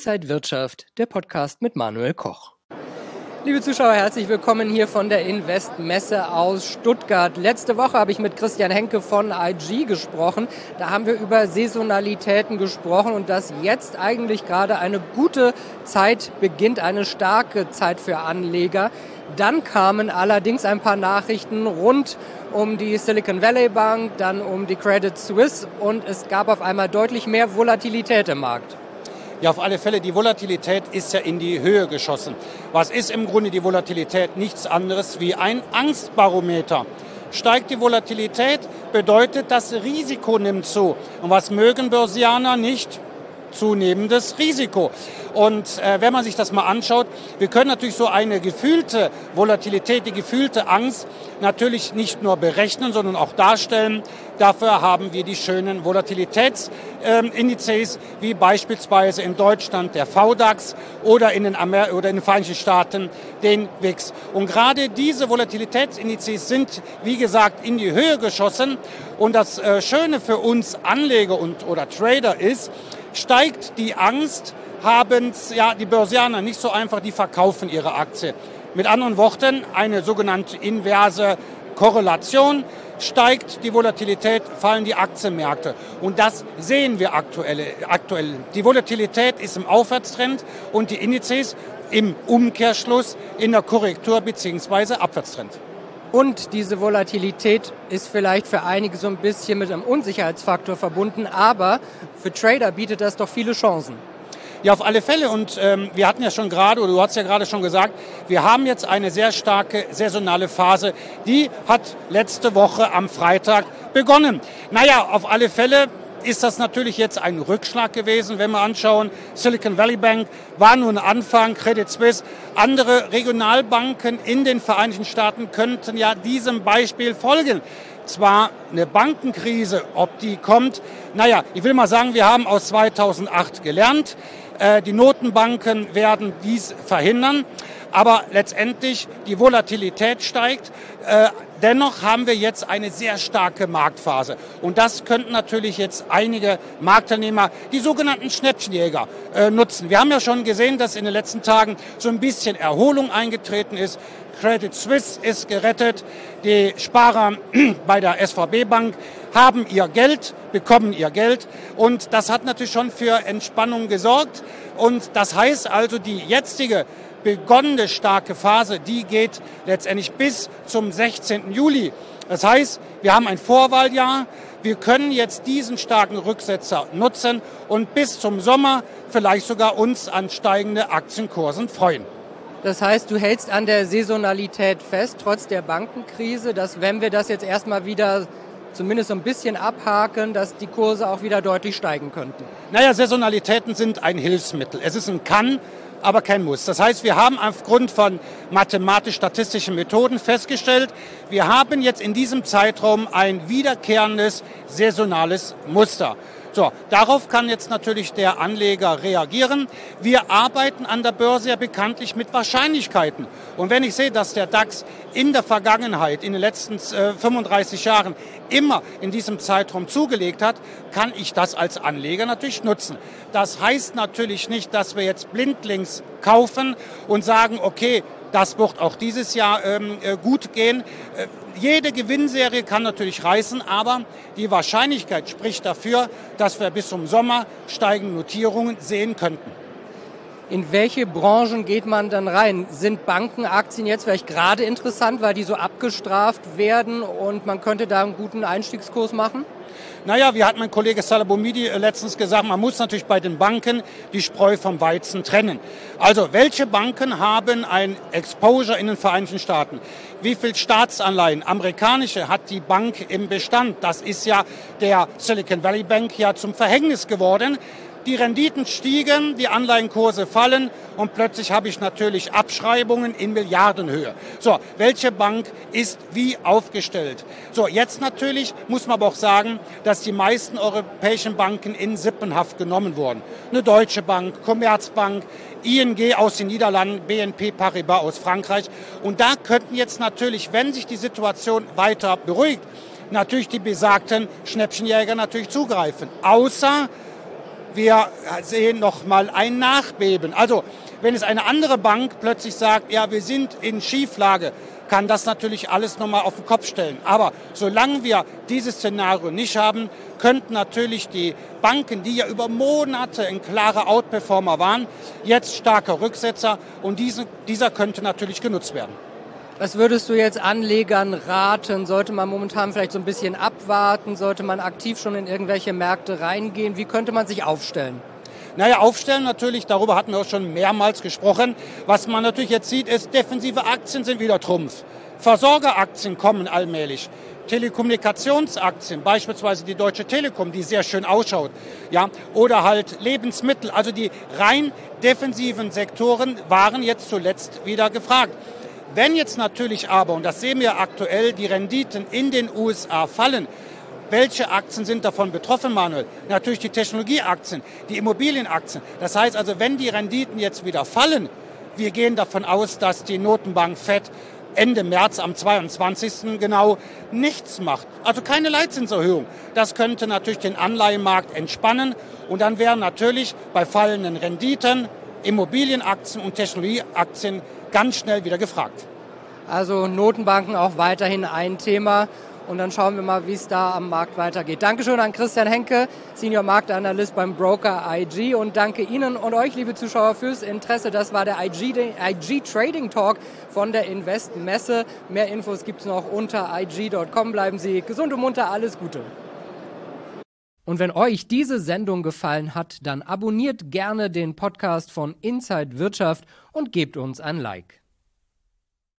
Inside Wirtschaft, der Podcast mit Manuel Koch. Liebe Zuschauer, herzlich willkommen hier von der Invest-Messe aus Stuttgart. Letzte Woche habe ich mit Christian Henke von IG gesprochen. Da haben wir über Saisonalitäten gesprochen und dass jetzt eigentlich gerade eine gute Zeit beginnt, eine starke Zeit für Anleger. Dann kamen allerdings ein paar Nachrichten rund um die Silicon Valley Bank, dann um die Credit Suisse und es gab auf einmal deutlich mehr Volatilität im Markt. Ja, auf alle Fälle, die Volatilität ist ja in die Höhe geschossen. Was ist im Grunde die Volatilität? Nichts anderes wie ein Angstbarometer. Steigt die Volatilität, bedeutet, das Risiko nimmt zu. Und was mögen Börsianer nicht? Zunehmendes Risiko. Und wenn man sich das mal anschaut, wir können natürlich so eine gefühlte Volatilität, die gefühlte Angst natürlich nicht nur berechnen, sondern auch darstellen. Dafür haben wir die schönen Volatilitätsindizes, wie beispielsweise in Deutschland der VDAX oder in den Vereinigten Staaten den VIX. Und gerade diese Volatilitätsindizes sind, wie gesagt, in die Höhe geschossen. Und das Schöne für uns Anleger oder Trader ist, steigt die Angst, haben die Börsianer nicht so einfach, die verkaufen ihre Aktie. Mit anderen Worten, eine sogenannte inverse Korrelation. Steigt die Volatilität, fallen die Aktienmärkte. Und das sehen wir aktuell. Die Volatilität ist im Aufwärtstrend und die Indizes im Umkehrschluss in der Korrektur bzw. Abwärtstrend. Und diese Volatilität ist vielleicht für einige so ein bisschen mit einem Unsicherheitsfaktor verbunden, aber für Trader bietet das doch viele Chancen. Ja, auf alle Fälle. Und wir hatten ja schon gerade, oder du hast ja gerade schon gesagt, wir haben jetzt eine sehr starke saisonale Phase. Die hat letzte Woche am Freitag begonnen. Naja, auf alle Fälle ist das natürlich jetzt ein Rückschlag gewesen, wenn wir anschauen. Silicon Valley Bank war nur ein Anfang, Credit Suisse. Andere Regionalbanken in den Vereinigten Staaten könnten ja diesem Beispiel folgen. Zwar eine Bankenkrise, ob die kommt. Naja, ich will mal sagen, wir haben aus 2008 gelernt. Die Notenbanken werden dies verhindern. Aber letztendlich die Volatilität steigt. Dennoch haben wir jetzt eine sehr starke Marktphase. Und das könnten natürlich jetzt einige Marktteilnehmer, die sogenannten Schnäppchenjäger, nutzen. Wir haben ja schon gesehen, dass in den letzten Tagen so ein bisschen Erholung eingetreten ist. Credit Suisse ist gerettet. Die Sparer bei der SVB Bank haben ihr Geld, bekommen ihr Geld. Und das hat natürlich schon für Entspannung gesorgt. Und das heißt also, die jetzige begonnene starke Phase, die geht letztendlich bis zum 16. Juli. Das heißt, wir haben ein Vorwahljahr. Wir können jetzt diesen starken Rücksetzer nutzen und bis zum Sommer vielleicht sogar uns an steigende Aktienkursen freuen. Das heißt, du hältst an der Saisonalität fest, trotz der Bankenkrise, dass wenn wir das jetzt erstmal wieder zumindest so ein bisschen abhaken, dass die Kurse auch wieder deutlich steigen könnten. Naja, Saisonalitäten sind ein Hilfsmittel. Es ist ein Kann, aber kein Muss. Das heißt, wir haben aufgrund von mathematisch-statistischen Methoden festgestellt, wir haben jetzt in diesem Zeitraum ein wiederkehrendes saisonales Muster. So, darauf kann jetzt natürlich der Anleger reagieren. Wir arbeiten an der Börse ja bekanntlich mit Wahrscheinlichkeiten. Und wenn ich sehe, dass der DAX in der Vergangenheit, in den letzten 35 Jahren, immer in diesem Zeitraum zugelegt hat, kann ich das als Anleger natürlich nutzen. Das heißt natürlich nicht, dass wir jetzt blindlings kaufen und sagen, okay, das wird auch dieses Jahr gut gehen. Jede Gewinnserie kann natürlich reißen, aber die Wahrscheinlichkeit spricht dafür, dass wir bis zum Sommer steigende Notierungen sehen könnten. In welche Branchen geht man dann rein? Sind Bankenaktien jetzt vielleicht gerade interessant, weil die so abgestraft werden und man könnte da einen guten Einstiegskurs machen? Naja, wie hat mein Kollege Salabomidi letztens gesagt, man muss natürlich bei den Banken die Spreu vom Weizen trennen. Also, welche Banken haben ein Exposure in den Vereinigten Staaten? Wie viel Staatsanleihen, amerikanische, hat die Bank im Bestand? Das ist ja der Silicon Valley Bank ja zum Verhängnis geworden. Die Renditen stiegen, die Anleihenkurse fallen und plötzlich habe ich natürlich Abschreibungen in Milliardenhöhe. So, welche Bank ist wie aufgestellt? So, jetzt natürlich muss man aber auch sagen, dass die meisten europäischen Banken in Sippenhaft genommen wurden. Eine Deutsche Bank, Commerzbank, ING aus den Niederlanden, BNP Paribas aus Frankreich. Und da könnten jetzt natürlich, wenn sich die Situation weiter beruhigt, natürlich die besagten Schnäppchenjäger natürlich zugreifen. Außer wir sehen nochmal ein Nachbeben. Also wenn es eine andere Bank plötzlich sagt, ja, wir sind in Schieflage, kann das natürlich alles nochmal auf den Kopf stellen. Aber solange wir dieses Szenario nicht haben, könnten natürlich die Banken, die ja über Monate ein klarer Outperformer waren, jetzt starker Rücksetzer und dieser könnte natürlich genutzt werden. Was würdest du jetzt Anlegern raten? Sollte man momentan vielleicht so ein bisschen abwarten? Sollte man aktiv schon in irgendwelche Märkte reingehen? Wie könnte man sich aufstellen? Naja, aufstellen natürlich, darüber hatten wir auch schon mehrmals gesprochen. Was man natürlich jetzt sieht, ist, defensive Aktien sind wieder Trumpf. Versorgeraktien kommen allmählich. Telekommunikationsaktien, beispielsweise die Deutsche Telekom, die sehr schön ausschaut, ja, oder halt Lebensmittel. Also die rein defensiven Sektoren waren jetzt zuletzt wieder gefragt. Wenn jetzt natürlich aber, und das sehen wir aktuell, die Renditen in den USA fallen, welche Aktien sind davon betroffen, Manuel? Natürlich die Technologieaktien, die Immobilienaktien. Das heißt also, wenn die Renditen jetzt wieder fallen, wir gehen davon aus, dass die Notenbank FED Ende März am 22. genau nichts macht. Also keine Leitzinserhöhung. Das könnte natürlich den Anleihenmarkt entspannen und dann wären natürlich bei fallenden Renditen Immobilienaktien und Technologieaktien ganz schnell wieder gefragt. Also Notenbanken auch weiterhin ein Thema. Und dann schauen wir mal, wie es da am Markt weitergeht. Dankeschön an Christian Henke, Senior Marktanalyst beim Broker IG. Und danke Ihnen und euch, liebe Zuschauer, fürs Interesse. Das war der IG Trading Talk von der Invest Messe. Mehr Infos gibt es noch unter ig.com. Bleiben Sie gesund und munter. Alles Gute. Und wenn euch diese Sendung gefallen hat, dann abonniert gerne den Podcast von Inside Wirtschaft und gebt uns ein Like.